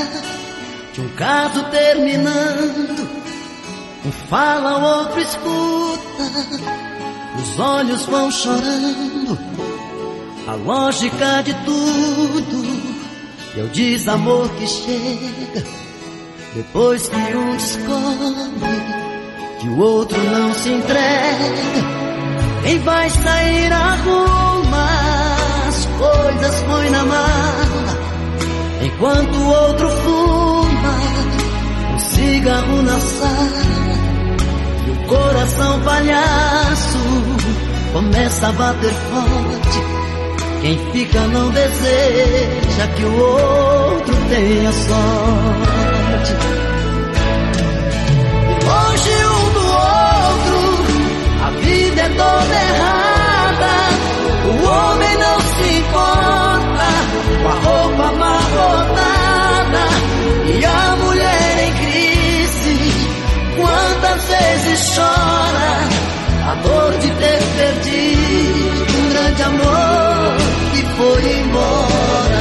de um caso terminando. Um fala, o outro escuta, os olhos vão chorando. A lógica de tudo é o desamor que chega depois que um descobre que o outro não se entrega. Quem vai sair arruma as coisas, põe na mala, enquanto o outro fuma um cigarro na sala. E o coração palhaço começa a bater forte. Quem fica não deseja que o outro tenha sorte. E longe um do outro, a vida é toda errada. O homem não se importa com a roupa amarrotada, e a mulher em crise quantas vezes chora a dor de ter perdido um grande amor que foi embora.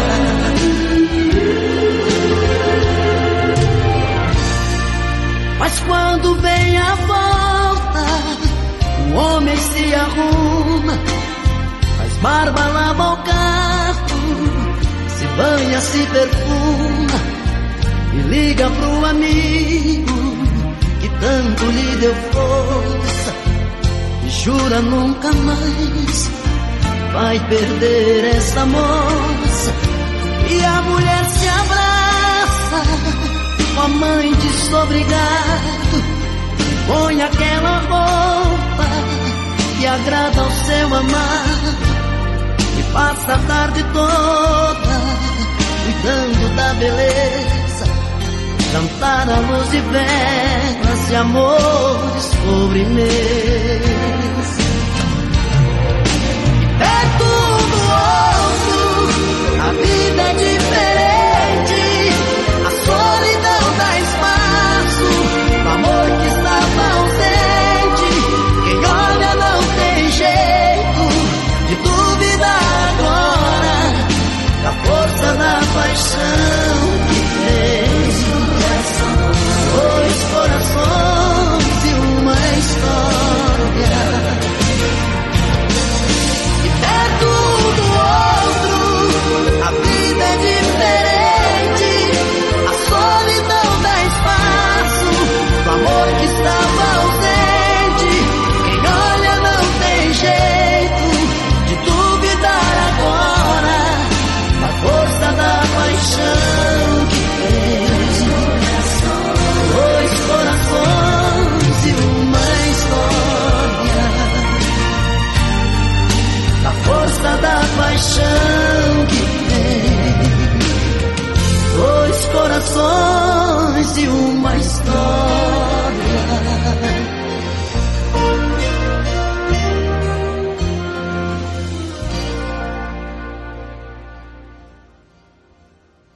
Mas quando vem a volta, o homem se arruma, faz barba, lava o carro, se banha, se perfuma e liga pro amigo que tanto lhe deu força e jura nunca mais vai perder essa moça. E a mulher se abraça com a mãe desobrigado, põe aquela roupa que agrada ao seu amado e passa a tarde toda cuidando da beleza, cantar a luz de velas e amores sobre mesa. Perto um do outro, a vida é diferente. A solidão dá espaço, o amor que estava ausente. Quem olha não tem jeito de duvidar agora da força da paixão que fez dois corações e uma história. Perto um do outro, a vida é diferente.